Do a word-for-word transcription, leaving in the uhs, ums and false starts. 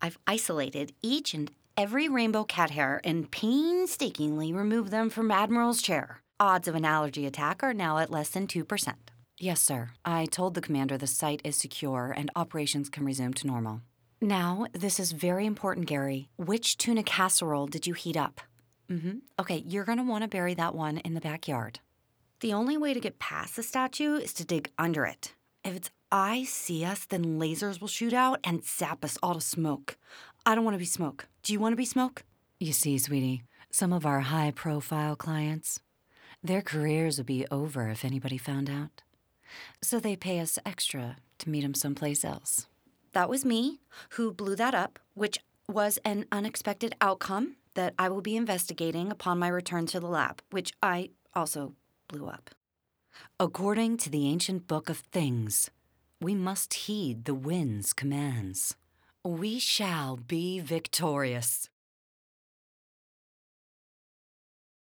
I've isolated each and every rainbow cat hair and painstakingly removed them from Admiral's chair. Odds of an allergy attack are now at less than two percent. Yes, sir. I told the commander the site is secure and operations can resume to normal. Now, this is very important, Gary. Which tuna casserole did you heat up? Mm-hmm. Okay, you're gonna want to bury that one in the backyard. The only way to get past the statue is to dig under it. If its eyes see us, then lasers will shoot out and zap us all to smoke. I don't want to be smoke. Do you want to be smoke? You see, sweetie, some of our high-profile clients, their careers would be over if anybody found out. So they pay us extra to meet them someplace else. That was me who blew that up, which was an unexpected outcome that I will be investigating upon my return to the lab, which I also blew up. According to the ancient book of things, we must heed the wind's commands. We shall be victorious.